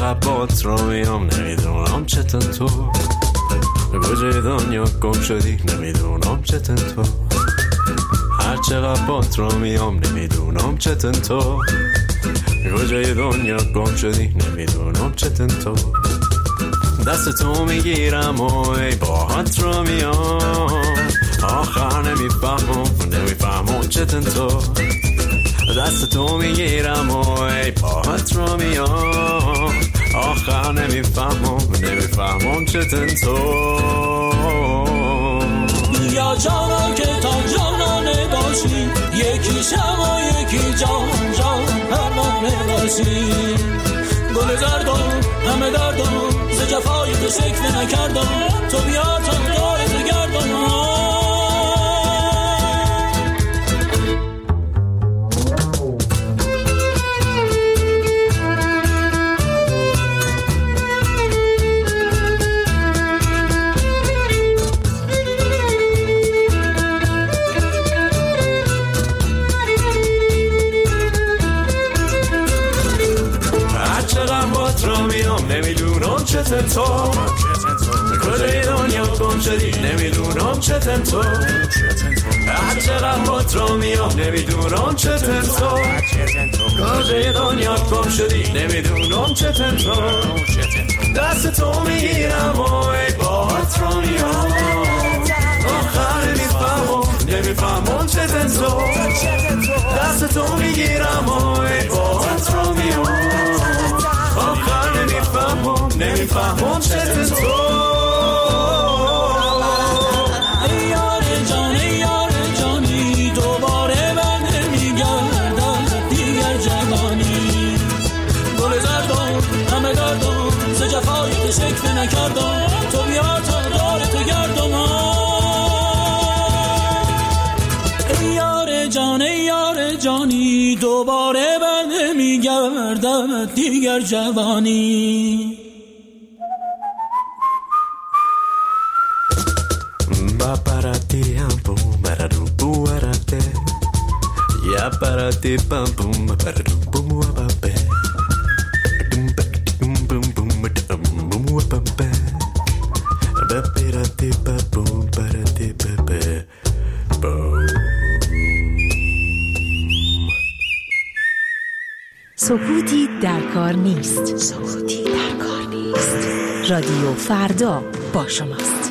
چقدر بات رو میام نمیدونم چطور تو کجای دنیا گم شدی نمیدونم چطور تو هر چقدر بات رو میام نمیدونم چطور تو کجای دنیا گم شدی نمیدونم چطور تو دست تو میگیرم و ای باهات رو میام آخر نمیفهمم چطور تو دست تو میگیرم و ای باهات رو میام آخر نمیفهمم چطور تو یا جانا که تا جانانه باشی یکی شب و یکی جان پروانه باشی گل زردم همه دردم ز جفای تو شکوه نکردم تو بیا تا دارت گردم نمیدونم چطور تو کجای دنیا گم شدی نمیدونم چطور تو هر چقدر بات رو میام نمیدونم چطور تو کجای دنیا گم شدی نمیدونم چطور تو دست تو میگیرم و ای باهات رو میام آخر نمیفهمم چطور تو دست تو میگیرم و ای باهات رو میام آخر نمیفهمم چطور تو ای یار جانی دوباره بر نمیگردم دیگر جوانی گل زردم همه دردم ز جفای تو شکوه نکردم تو بیا تا دار تو گردم ای یار جانی دوباره بر نمیگردم دیگر جوانی Ya para ti pam pum para pum pa pe bum bum bum bum pa pe ba para ti pa pum para ti pa pe سکوتی در کار نیست. رادیو فردا با شماست.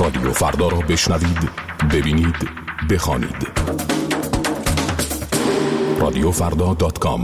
رادیو فردا را بشنوید، ببینید، بخوانید. radiofrda.com.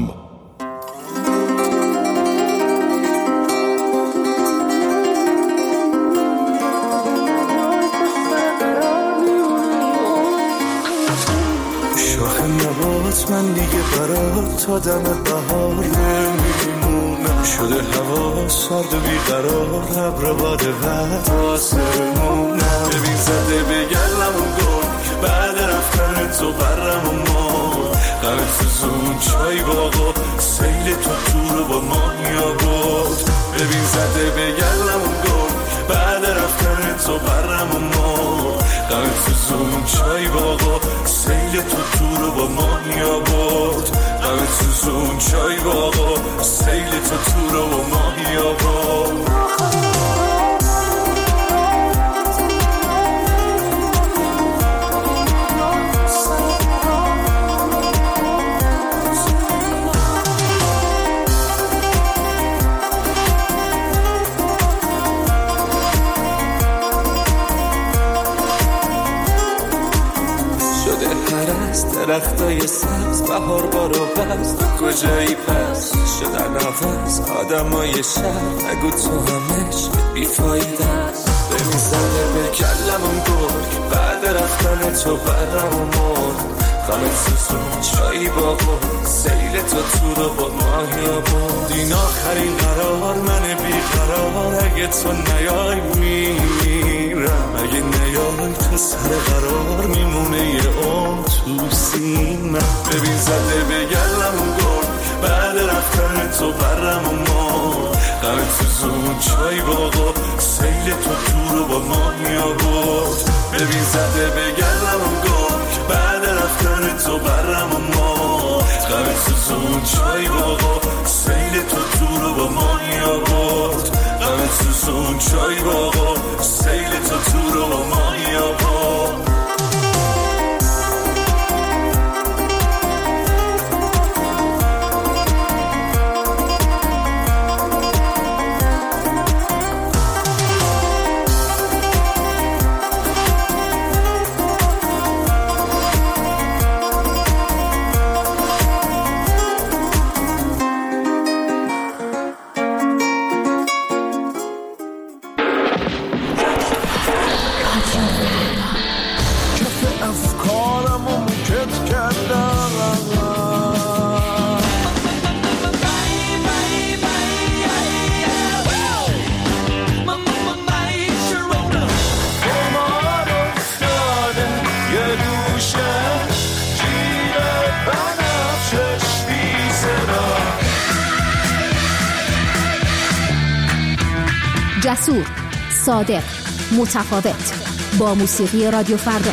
شاخ نبات من دیگه برات تا دم بهار نمیمونم، شده هوا سرد و بیقرار، ابر باد بعد آسمونم. ببین زده به گلم و گل بعد رفتن تو برم و مار، غم فزون چای باغا سیل تو رو با مانیا بود. ببین زده به گلم و گل بعد رفتن تو برم و مار، غم فزون چای باغا سیل تو رو با مانیا بود. غم فزون چای باغا سیل تو رو با مانیا بود. درختای سبز بهار بارو بست، تو کجایی پس شدن نفس آدمای شهر، نگو تو همش بیفایده است. ببین زده به کلمم گرگ بعد رفتن تو برم و مرد، غمت سوزون چایی باقا سیل تو رو با ماهیا بود. این آخرین قرار من بیقرار، اگه تو نیای میمیرم، اگه نیای تا سر قرار میمونه یه عمر تو سینم. ببین زده به گلم گل بعد رفتن تو برم و مار، غمت فزون چای باقا سیل تو رو با ماهیا بود. ببین زده به گلم گل بعد رفتن تو برم و مار، غمت فزون چای باقا سیل تو رو با ماهیا بود. غمت فزون چای باقا سیل تو رو با ماهیا بود. جسور، صادق، متفاوت، با موسیقی رادیو فردا.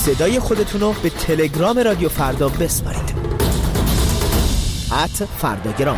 صدای خودتونو به تلگرام رادیو فردا بسپارید. @فرداگرام.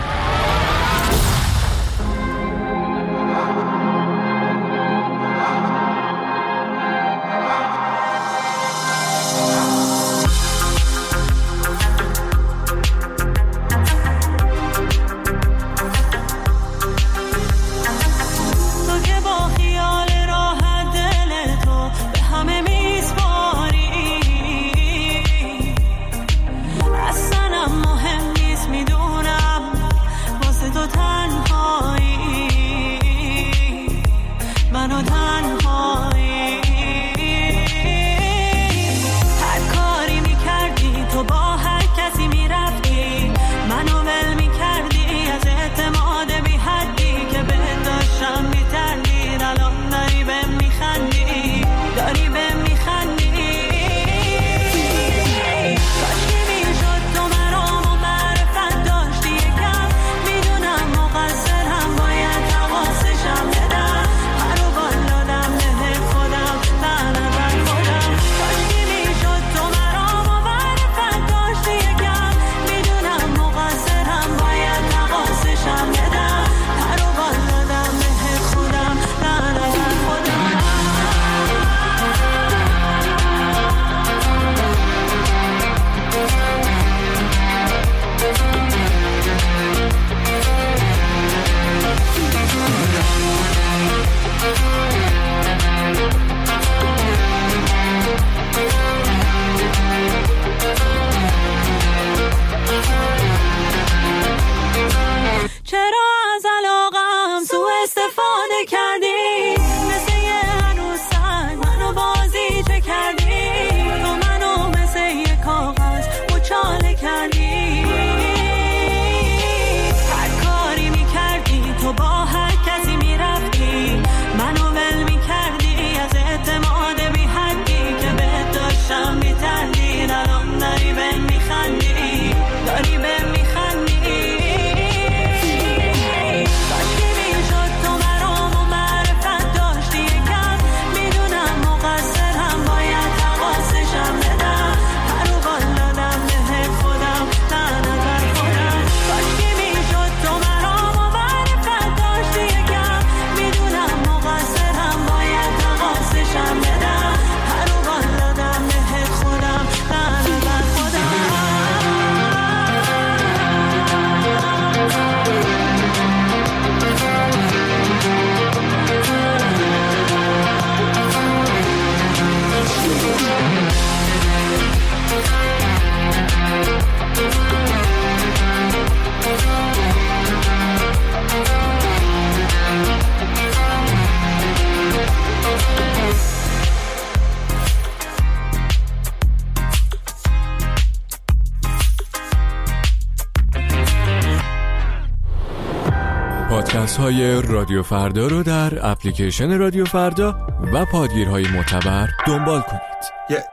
پادکست های رادیو فردا رو در اپلیکیشن رادیو فردا و پادگیرهای معتبر دنبال کنید.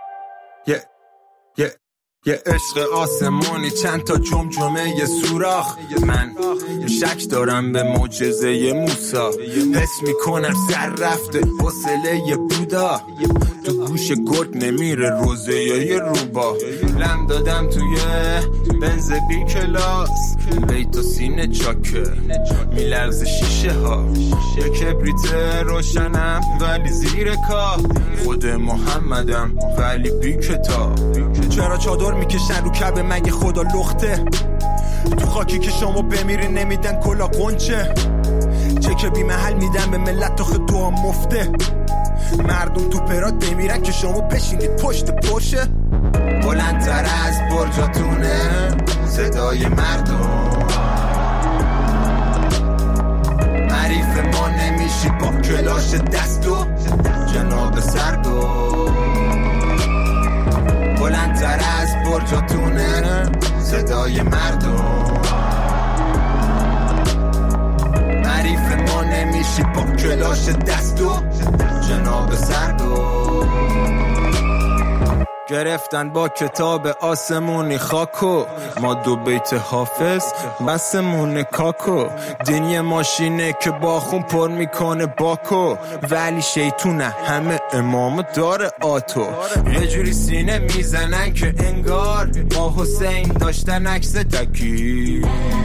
یه عشق آسمانی، چند تا جمجمه یه سوراخ. من شک دارم به معجزه موسی، حس میکنم سر رفته حوصله یه بودا. تو گوش گرگ نمیره روزه یه روبا. لم دادم توی بنز بی کلاس، بیت و سینه چاکه میلرز شیشه ها. یه کبریت روشنم ولی زیر کار، خود محمدم ولی بی کتاب. چرا چادر میکشن رو کعبه مگه خدا لخته؟ تو خاکی که شما بمیری نمیدن کلا قنچه. چک بی محل میدن به ملت تا دعا مفته. مردم تو پرات بمیرن که شما بشینید پشت پشه. بلندتر از برجاتونه صدای مردم، حریف ما نمیشی با کلاش دستو جناب سردو. بلندتر از برجاتونه صدای مردم، حریف ما نمیشی با کلاش دستو جناب سردو. گرفتن با کتاب آسمونی خاکو، ما 2 بیت حافظ بسمون کاکو. دینی ماشینه که با خون پر میکنه باکو، ولی شیطونه همه امام داره آتو. یه جوری سینه میزنن که انگار با حسین داشتن عکس تکی.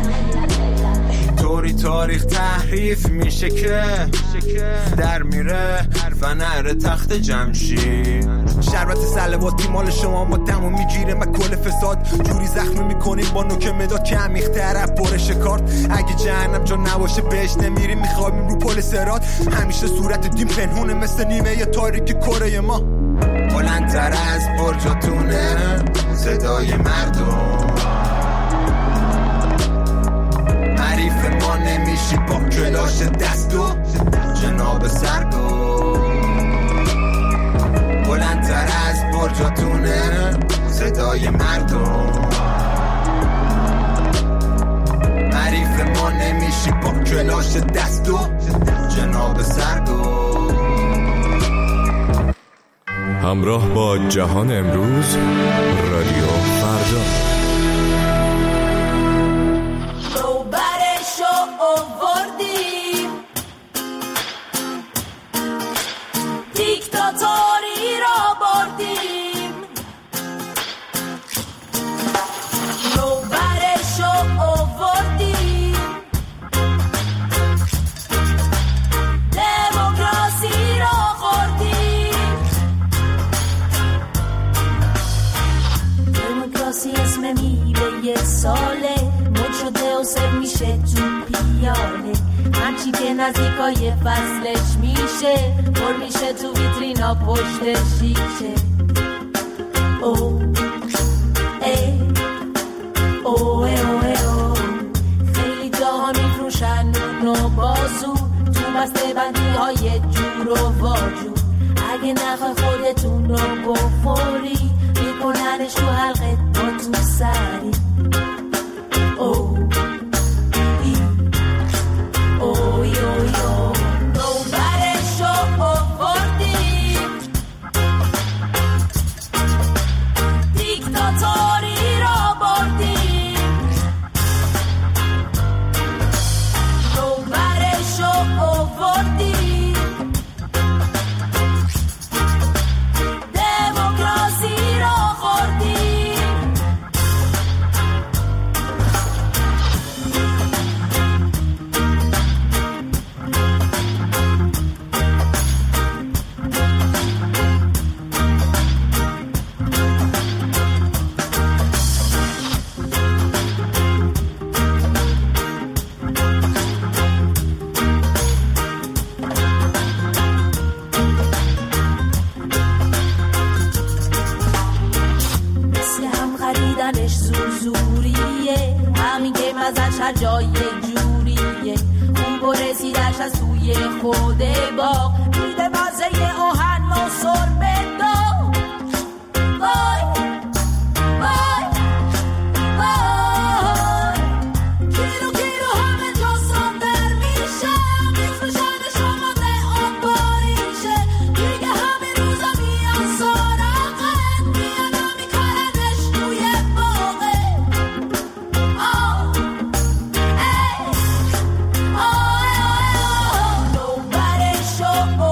طوری تاریخ تحریف میشه که در میره فنر تخت جمشید. شربت سلواتی مال شما ما دمو میگیره، من کل فساد جوری زخمی میکنیم با نوک مداد که عمیق طرف برش کارت. اگه جهنم جا نباشه بهش نمیریم، میخوایم رو پل سرات. همیشه صورت دیم پنهونه مثل نیمه تاریک کره ما. بلندتر از برجاتونه صدای مردم، حریف ما نمیشی با کلاش دستو جناب سرگو. بلندتر از برجاتونه صدای مردم، حریف ما نمیشی با کلاش دستو جناب سرگو. همراه با جهان امروز، رادیو فردا. دیکتاتوری را بردیم، نوبرشو آوردیم، دموکراسی را خوردیم. دموکراسی اسم میوه یه ساله، مد شده و سر میشه تو پیاله. هرچی که نزدیکای فصلش میشه پر میشه تو ویترینا پشت شیشه. او ای او ای او ای او، خیلی جاها میفروشن نون و بازو تو بسته بندی های جور و واجو. اگه نخوای خودتون رو بخوری میکننش تو حلقه با تو سری. او اوی اوی او، نوبرشو آوردیم، دیکتاتوری را بردیم. نوبرشو آوردیم، دموکراسی را خوردیم. هر جای جوریه اون برسیدش از توی خود باغ، میده مزه آهن و سربه داغ. وای وای وای، کیلو کیلو همه جا صادر میشه، میفروشنش آماده آباریشه. دیگه همه روزا میان سراغت، میان میکننش توی باغه. نوبرشو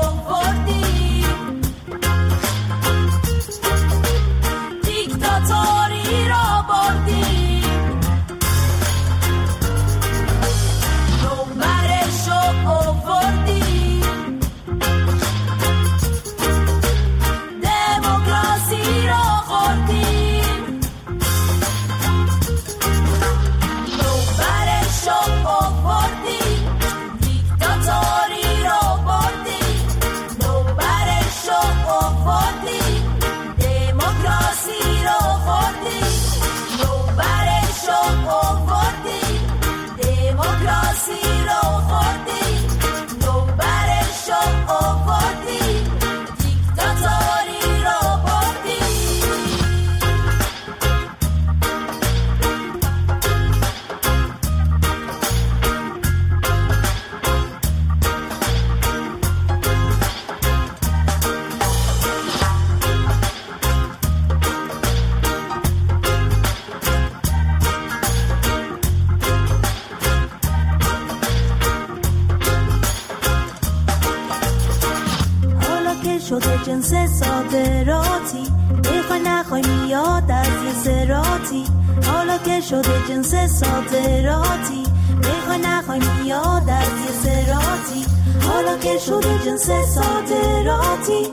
که شده جنس صادراتی، بخوای نخوای میاد از یه سراتی. حالا که شده جنس صادراتی، بخوای نخوای میاد از یه سراتی. حالا که شده جنس صادراتی.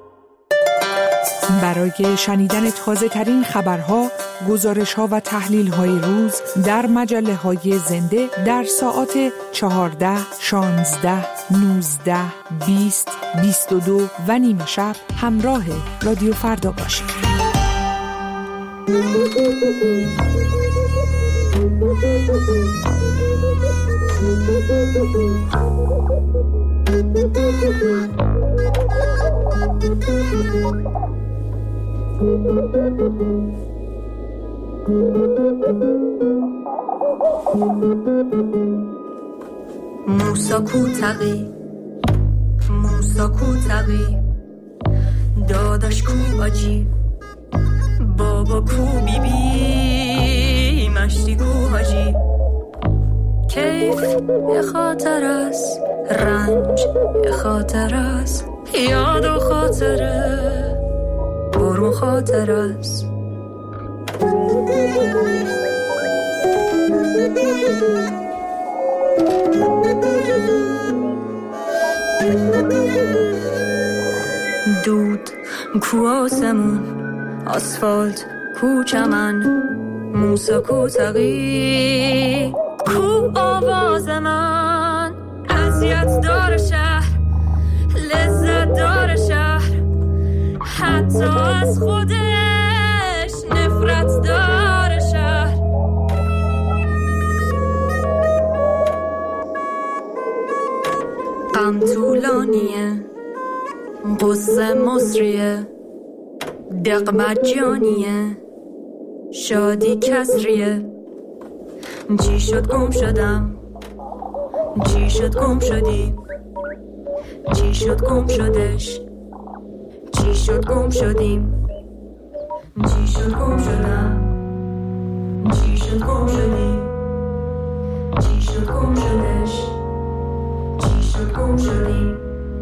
برای شنیدن تازه ترین خبرها، گزارش‌ها و تحلیل‌های روز در مجله‌های زنده در ساعات 14، 16، 19، 20، 22 و نیم شب همراه رادیو فردا باشید. موسا کوتقی داداش کو آجی، بابا کو بی بی، مشتی کو حاجی. کیف یه خاطر است، رنج یه خاطر است، یاد و خاطره برو خاطر است. دود کو آسمون، آسفالت کو چمن، موسا کو تقی کو آواز من. اذیت دار شهر، لذت دار شهر، حتی از خودش نفرت دار شهر. غم طولانیه، قصه مصریه، دق مجانیه، شادی کسریه. چی شد گم شدم، چی شد گم شدی، چی شد گم شدش، چی شد گم شدیم، چی شد گم شدم، چی شد گم شدی، چی شد گم شدش، چی شد گم شدیم.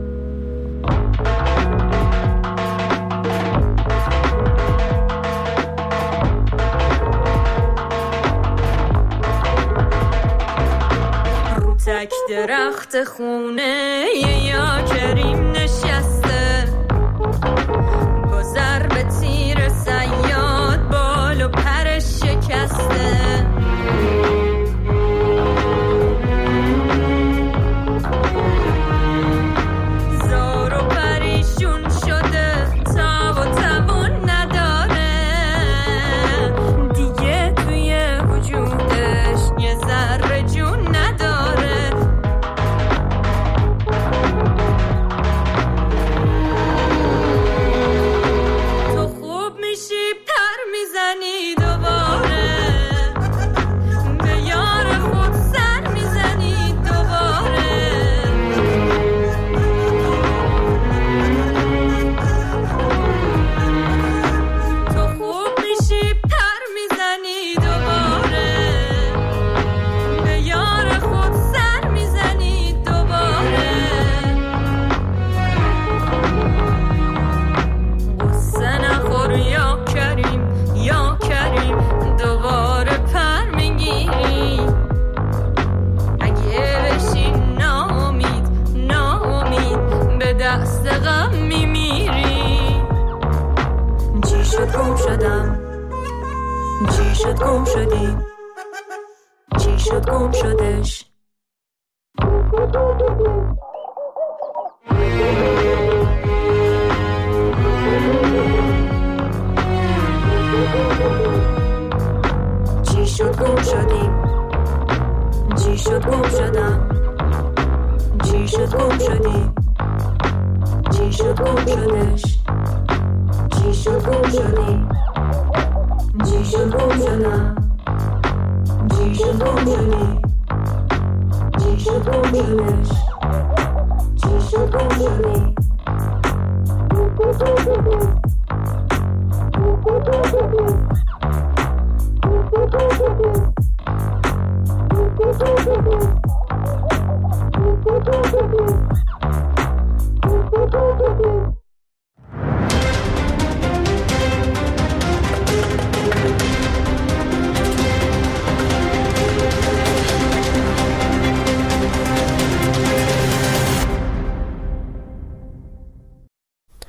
تک درخت خونه یا کریم نشسته، با ضرب تیر صیاد بال و پرش شکسته. زار و پریشون شده، تاب و توان نداره دیگه، توی وجودش یه ذره جون نداره. میزنی دوباره به یار خود سر میزنی دوباره. تو خوب میشی پر میزنی دوباره به یار خود سر میزنی دوباره. قصه نخور یا کریم، یا کریم دوباره پر میگیری. اگه بشی ناامید، ناامید به دست غم میمیری. چی شد گم شدم، چی شد گم شدی، چی شد گم شدش. چی شد گم شدیم، چی شد گم شدم، چی شد گم شدی، چی شد گم شدش، چی شد گم شدی، چی شد گم شدم، چی شد گم شدی، چی شد گم شدش، چی شد گم شدی.